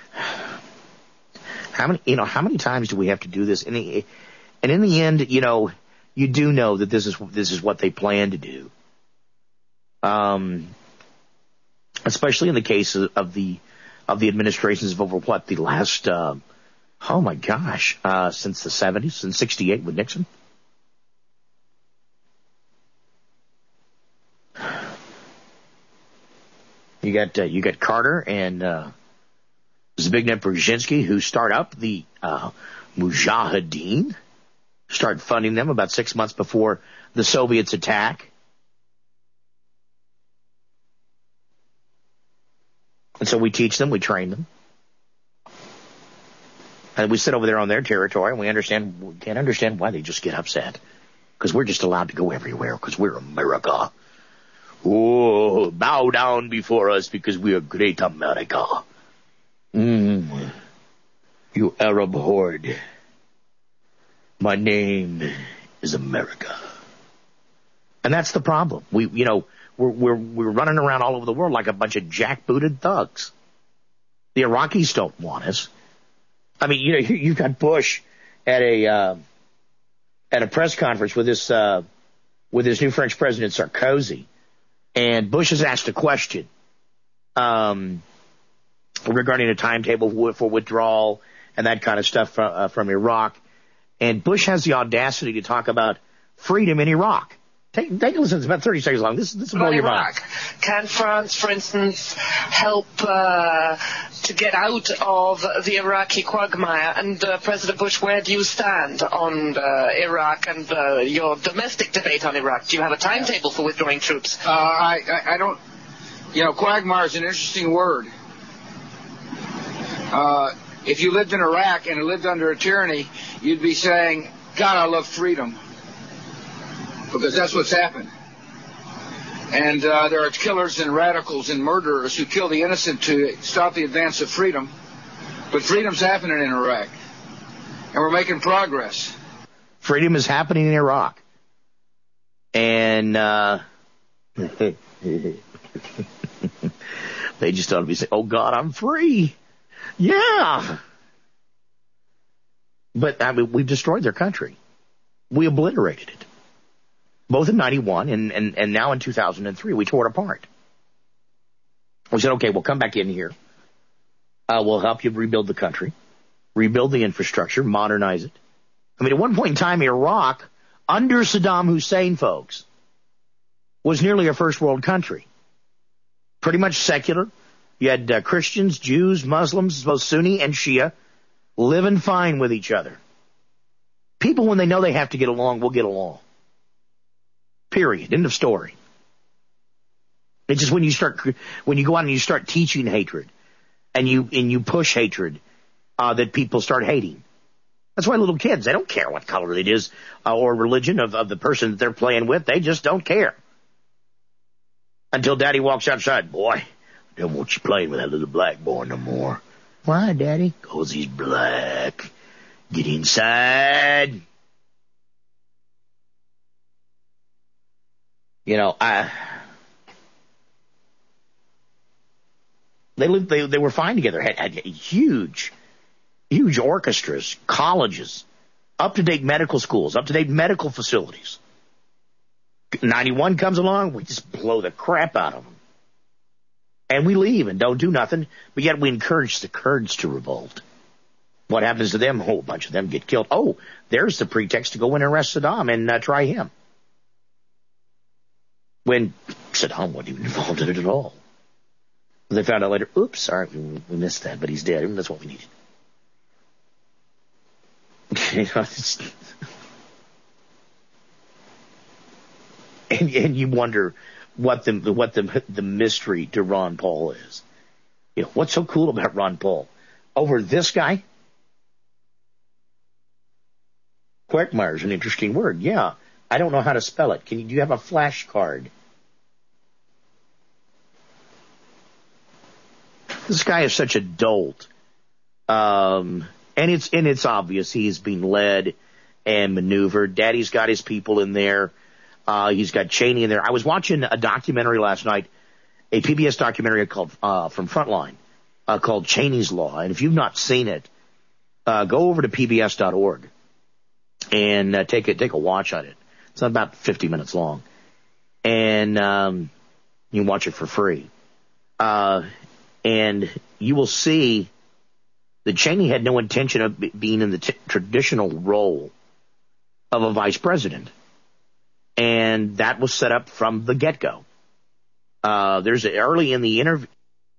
how many? You know, how many times do we have to do this? And, and in the end, you know, you do know that this is this is what they plan to do. Um, especially in the case of, of the of the administrations of over what the last. Uh, oh my gosh, uh, since the seventies, since sixty-eight with Nixon. You got uh, you got Carter and uh, Zbigniew Brzezinski, who start up the uh, Mujahideen, start funding them about six months before the Soviets attack. And so we teach them, we train them. And we sit over there on their territory, and we understand we can't understand why they just get upset. Because we're just allowed to go everywhere, because we're America. Oh, bow down before us because we are great America. Mm. You Arab horde. My name is America. And that's the problem. We, you know, we're, we're, we're running around all over the world like a bunch of jackbooted thugs. The Iraqis don't want us. I mean, you know, you've got Bush at a, uh, at a press conference with this, uh, with his new French president Sarkozy. And Bush has asked a question um, regarding a timetable for withdrawal and that kind of stuff from, uh, from Iraq. And Bush has the audacity to talk about freedom in Iraq. Take, take a listen. It's about thirty seconds long. This, this will blow your mind. Can France, for instance, help uh, to get out of the Iraqi quagmire? And uh, President Bush, where do you stand on uh, Iraq and uh, your domestic debate on Iraq? Do you have a timetable for withdrawing troops? Uh, I, I, I don't. You know, quagmire is an interesting word. Uh, if you lived in Iraq and lived under a tyranny, you'd be saying, God, I love freedom. Because that's what's happened. And uh, there are killers and radicals and murderers who kill the innocent to stop the advance of freedom. But freedom's happening in Iraq. And we're making progress. Freedom is happening in Iraq. And uh, they just ought to be saying, oh, God, I'm free. Yeah. But I mean, we've destroyed their country. We obliterated it. Both in ninety-one and, and, and now in two thousand three, we tore it apart. We said, okay, we'll come back in here. Uh, we'll help you rebuild the country, rebuild the infrastructure, modernize it. I mean, at one point in time, Iraq, under Saddam Hussein, folks, was nearly a first world country. Pretty much secular. You had uh, Christians, Jews, Muslims, both Sunni and Shia, living fine with each other. People, when they know they have to get along, will get along. Period. End of story. It's just when you start, when you go out and you start teaching hatred, and you and you push hatred, uh, that people start hating. That's why little kids, they don't care what color it is uh, or religion of, of the person that they're playing with. They just don't care. Until Daddy walks outside. Boy, I don't want you playing with that little black boy no more. Why, Daddy? 'Cause he's black. Get inside. You know, I, they lived, they, they were fine together, had, had huge, huge orchestras, colleges, up-to-date medical schools, up-to-date medical facilities. ninety-one comes along, we just blow the crap out of them. And we leave and don't do nothing, but yet we encourage the Kurds to revolt. What happens to them? A whole bunch of them get killed. Oh, there's the pretext to go and arrest Saddam and uh, try him. When Saddam wasn't even involved in it at all. They found out later, oops, sorry, we, we missed that, but he's dead. That's what we needed. You know, it's, and, and you wonder what the what the the mystery to Ron Paul is. You know, what's so cool about Ron Paul? Over this guy? Quagmire is an interesting word. Yeah, I don't know how to spell it. Can you, do you have a flashcard? This guy is such a dolt. Um, and it's, and it's obvious he's being led and maneuvered. Daddy's got his people in there. Uh, he's got Cheney in there. I was watching a documentary last night, a P B S documentary called, uh, from Frontline, uh, called Cheney's Law. And if you've not seen it, uh, go over to P B S dot org and uh, take a, take a watch on it. It's about fifty minutes long. And, um, you can watch it for free. Uh, And you will see that Cheney had no intention of being in the t- traditional role of a vice president. And that was set up from the get-go. Uh, there's a, early in the interview.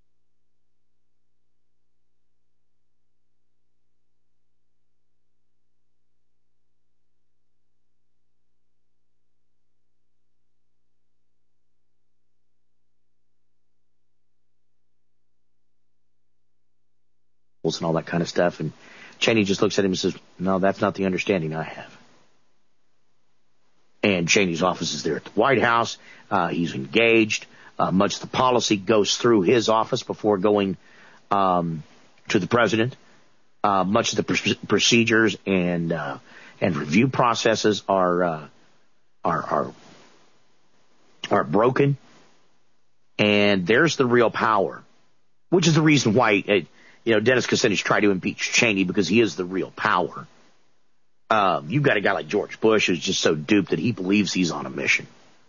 And all that kind of stuff, and Cheney just looks at him and says, no, that's not the understanding I have. And Cheney's office is there at the White House. Uh, he's engaged. Uh, much of the policy goes through his office before going um, to the president. Uh, much of the pr- procedures and uh, and review processes are uh, are are are broken. And there's the real power, which is the reason why it, you know, Dennis Kucinich tried to impeach Cheney, because he is the real power. Um, you've got a guy like George Bush who's just so duped that he believes he's on a mission.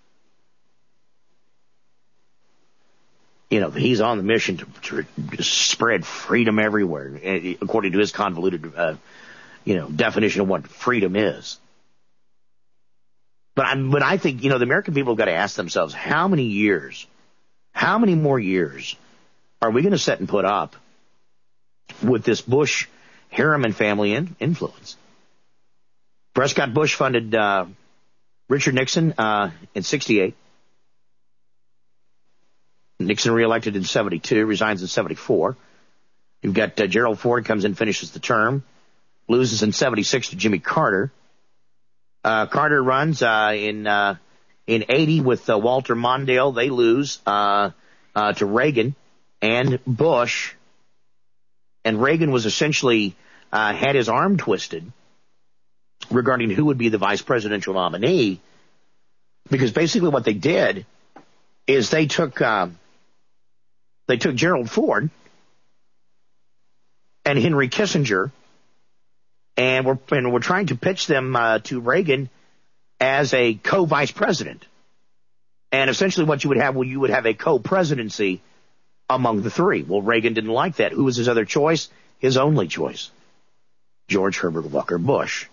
You know, he's on the mission to, to spread freedom everywhere, according to his convoluted, uh, you know, definition of what freedom is. But I'm, but I think, you know, the American people have got to ask themselves, how many years, how many more years are we going to sit and put up with this Bush Harriman family in, influence? Prescott Bush funded uh, Richard Nixon uh, in sixty-eight. Nixon reelected in seventy-two, resigns in seventy-four. You've got uh, Gerald Ford comes in, finishes the term, loses in seventy-six to Jimmy Carter. Uh, Carter runs uh, in uh, in eighty with uh, Walter Mondale. They lose uh, uh, to Reagan and Bush. And Reagan was essentially uh, had his arm twisted regarding who would be the vice presidential nominee, because basically what they did is they took uh, they took Gerald Ford and Henry Kissinger and were and were trying to pitch them uh, to Reagan as a co-vice president. And essentially what you would have, well, you would have a co-presidency among the three. Well, Reagan didn't like that. Who was his other choice? His only choice. George Herbert Walker Bush.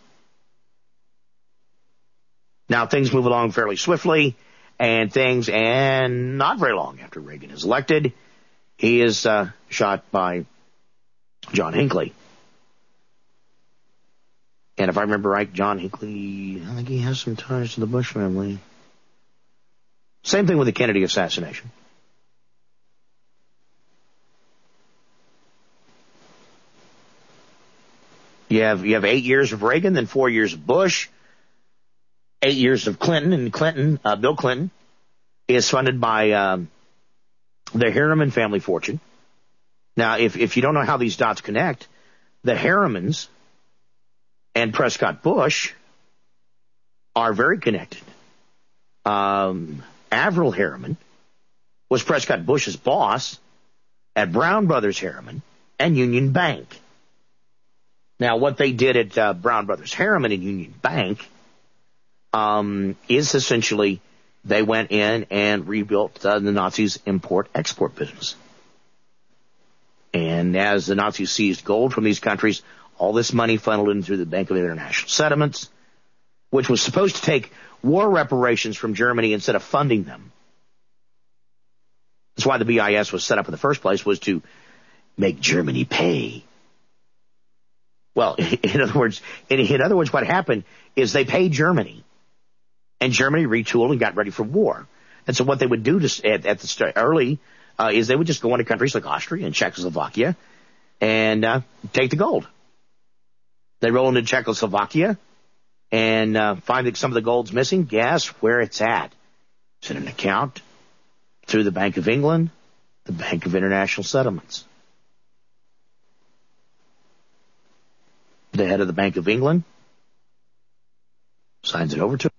Now things move along fairly swiftly, and things, and not very long after Reagan is elected, he is uh, shot by John Hinckley. And if I remember right, John Hinckley, I think he has some ties to the Bush family. Same thing with the Kennedy assassination. You have you have eight years of Reagan, then four years of Bush, eight years of Clinton, and Clinton, uh, Bill Clinton, is funded by um, the Harriman family fortune. Now, if if you don't know how these dots connect, the Harrimans and Prescott Bush are very connected. Um, Avril Harriman was Prescott Bush's boss at Brown Brothers Harriman and Union Bank. Now, what they did at uh, Brown Brothers Harriman and Union Bank um, is essentially they went in and rebuilt uh, the Nazis' import-export business. And as the Nazis seized gold from these countries, all this money funneled in through the Bank of International Settlements, which was supposed to take war reparations from Germany instead of funding them. That's why the B I S was set up in the first place, was to make Germany pay. Well, in other words, in, in other words, what happened is they paid Germany, and Germany retooled and got ready for war. And so what they would do to, at, at the start, early uh, is they would just go into countries like Austria and Czechoslovakia and uh, take the gold. They roll into Czechoslovakia and uh, find that some of the gold's missing. Guess where it's at? It's in an account through the Bank of England, the Bank of International Settlements. The head of the Bank of England signs it over to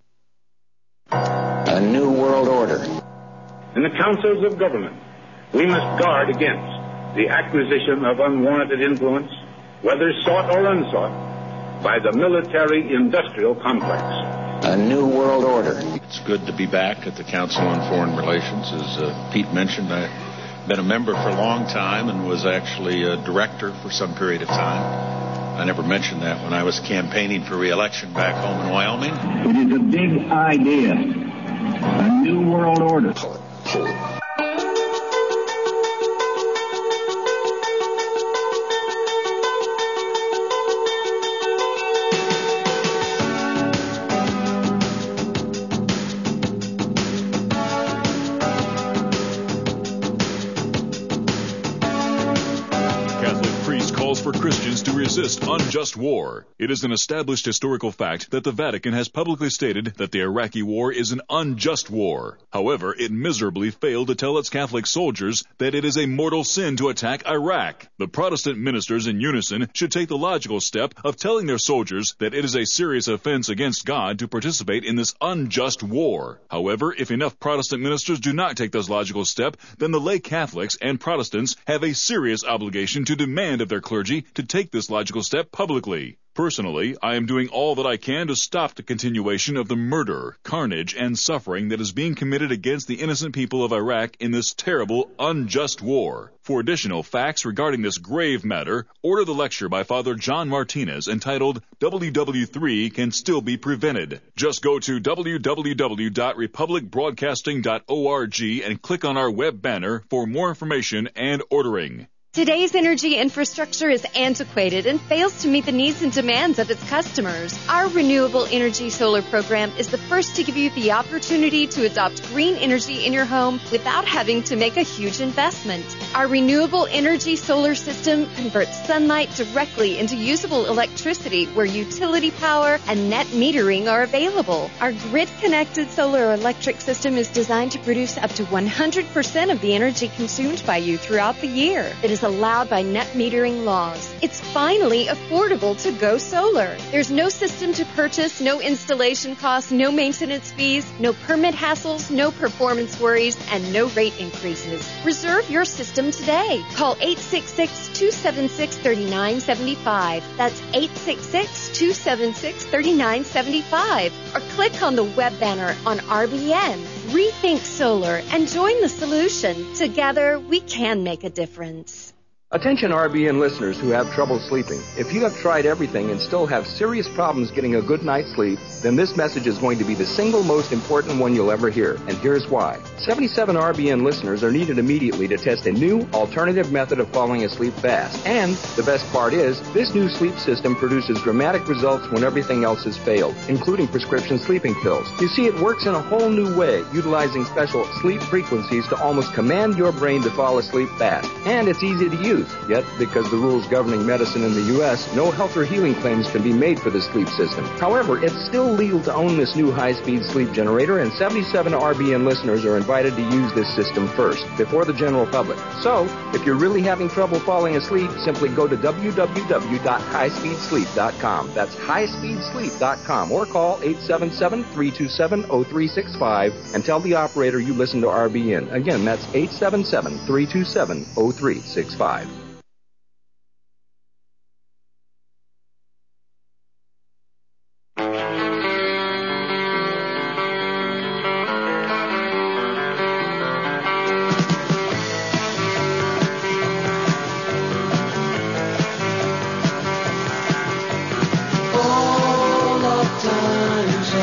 a new world order. In the councils of government, we must guard against the acquisition of unwarranted influence, whether sought or unsought, by the military-industrial complex. A new world order. It's good to be back at the Council on Foreign Relations. As uh, Pete mentioned, I've been a member for a long time and was actually a director for some period of time. I never mentioned that when I was campaigning for re-election back home in Wyoming. It is a big idea. A new world order. For Christians to resist unjust war. It is an established historical fact that the Vatican has publicly stated that the Iraqi war is an unjust war. However, it miserably failed to tell its Catholic soldiers that it is a mortal sin to attack Iraq. The Protestant ministers in unison should take the logical step of telling their soldiers that it is a serious offense against God to participate in this unjust war. However, if enough Protestant ministers do not take this logical step, then the lay Catholics and Protestants have a serious obligation to demand of their clergy to take this logical step publicly. Personally, I am doing all that I can to stop the continuation of the murder, carnage, and suffering that is being committed against the innocent people of Iraq in this terrible, unjust war. For additional facts regarding this grave matter, order the lecture by Father John Martinez entitled W W three Can Still Be Prevented. Just go to w w w dot republic broadcasting dot org and click on our web banner for more information and ordering. Today's energy infrastructure is antiquated and fails to meet the needs and demands of its customers. Our Renewable Energy Solar program is the first to give you the opportunity to adopt green energy in your home without having to make a huge investment. Our Renewable Energy Solar system converts sunlight directly into usable electricity where utility power and net metering are available. Our grid-connected solar electric system is designed to produce up to one hundred percent of the energy consumed by you throughout the year. It is allowed by net metering laws. It's finally affordable to go solar. There's no system to purchase, no installation costs, no maintenance fees, no permit hassles, no performance worries, and no rate increases. Reserve your system today. Call eight six six, two seven six, three nine seven five. That's eight six six, two seven six, three nine seven five. Or click on the web banner on R B N. Rethink solar and join the solution. Together, we can make a difference. Attention R B N listeners who have trouble sleeping. If you have tried everything and still have serious problems getting a good night's sleep, then this message is going to be the single most important one you'll ever hear. And here's why. seventy-seven R B N listeners are needed immediately to test a new alternative method of falling asleep fast. And the best part is, this new sleep system produces dramatic results when everything else has failed, including prescription sleeping pills. You see, it works in a whole new way, utilizing special sleep frequencies to almost command your brain to fall asleep fast. And it's easy to use. Yet, because the rules governing medicine in the U S, no health or healing claims can be made for the sleep system. However, it's still legal to own this new high-speed sleep generator, and seventy-seven R B N listeners are invited to use this system first, before the general public. So, if you're really having trouble falling asleep, simply go to w w w dot high speed sleep dot com. That's high speed sleep dot com, or call eight seven seven, three two seven, zero three six five and tell the operator you listen to R B N. Again, that's eight seven seven, three two seven, zero three six five.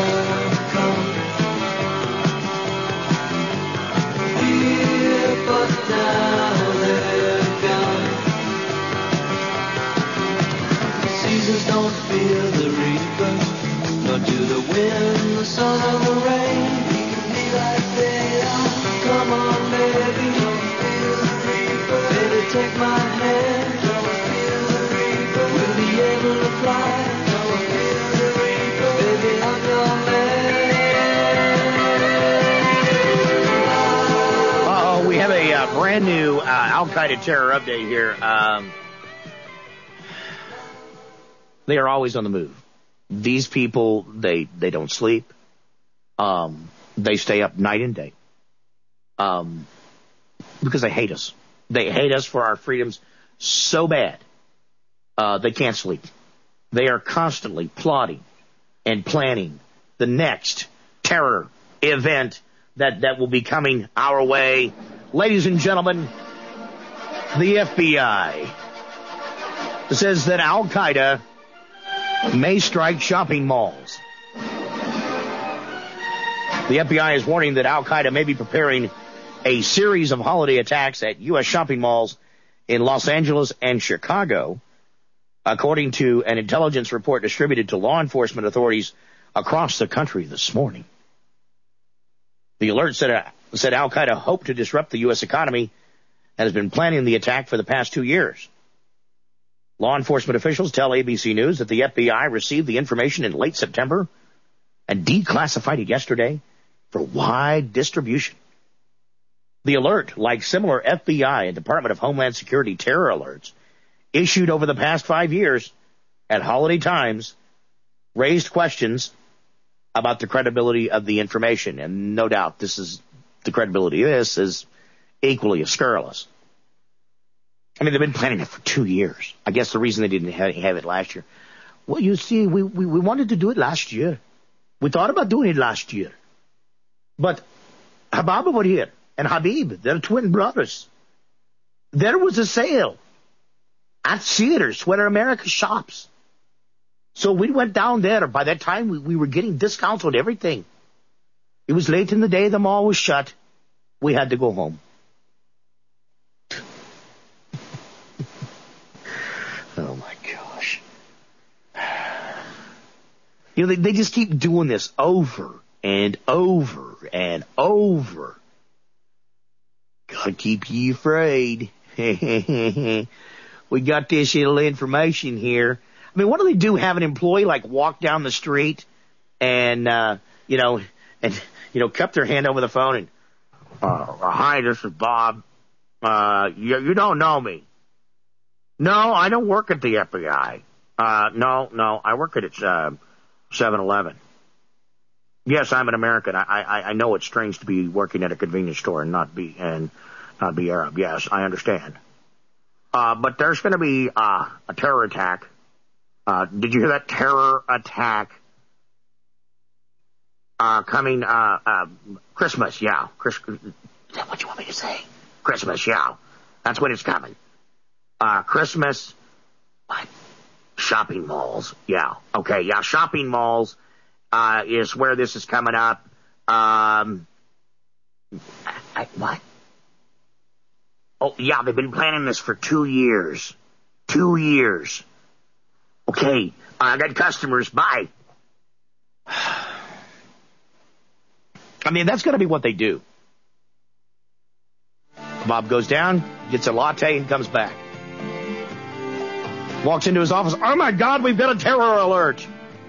But feel the reaper, nor to the wind, the sun, or the rain. We can be like they are. Come on, baby, don't feel the reaper. Baby, take my hand, don't feel the reaper. We'll be able to fly, don't feel the reaper. Baby, I'm your man. Uh-oh, we have a uh, brand new uh, Al-Qaeda terror update here. Um, they are always on the move. These people, they, they don't sleep. Um, they stay up night and day. Um, because they hate us. They hate us for our freedoms so bad, uh, they can't sleep. They are constantly plotting and planning the next terror event that, that will be coming our way. Ladies and gentlemen, the F B I says that Al-Qaeda may strike shopping malls. The F B I is warning that Al-Qaeda may be preparing a series of holiday attacks at U S shopping malls in Los Angeles and Chicago, according to an intelligence report distributed to law enforcement authorities across the country this morning. The alert said, uh, said Al-Qaeda hoped to disrupt the U S economy and has been planning the attack for the past two years. Law enforcement officials tell A B C News that the F B I received the information in late September and declassified it yesterday for wide distribution. The alert, like similar F B I and Department of Homeland Security terror alerts issued over the past five years at holiday times, raised questions about the credibility of the information. And no doubt this is the credibility of this is equally as scurrilous. I mean, they've been planning it for two years. I guess the reason they didn't have, have it last year. Well, you see, we, we, we wanted to do it last year. We thought about doing it last year. But Habab over here and Habib, they're twin brothers. There was a sale at theaters where America shops. So we went down there. By that time, we, we were getting discounts on everything. It was late in the day. The mall was shut. We had to go home. Oh, my gosh. You know, they, they just keep doing this over and over and over. God keep ye afraid. We got this little information here. I mean, what do they do? Have an employee like walk down the street and, uh, you know, and, you know, cup their hand over the phone and, uh, hi, this is Bob. Uh, you, you don't know me. No, I don't work at the F B I. Uh, no, no, I work at its, uh, seven eleven. Yes, I'm an American. I, I, I know it's strange to be working at a convenience store and not be, and not be Arab. Yes, I understand. Uh, but there's going to be, uh, a terror attack. Uh, did you hear that terror attack? Uh, coming, uh, uh, Christmas, yeah. Chris, is that what you want me to say? Christmas, yeah. That's when it's coming. Uh, Christmas, what? Shopping malls, yeah. Okay, yeah, shopping malls, uh, is where this is coming up. Um, I, I, what? Oh, yeah, they've been planning this for two years. Two years. Okay, I got customers, bye. I mean, that's going to be what they do. Bob goes down, gets a latte, and comes back. Walks into his office. Oh, my God, we've got a terror alert.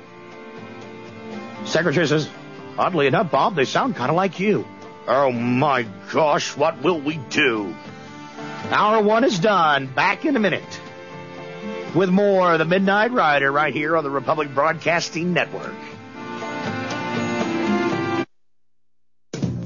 Secretary says, oddly enough, Bob, they sound kind of like you. Oh, my gosh, what will we do? Hour one is done. Back in a minute with more of the Midnight Rider right here on the Republic Broadcasting Network.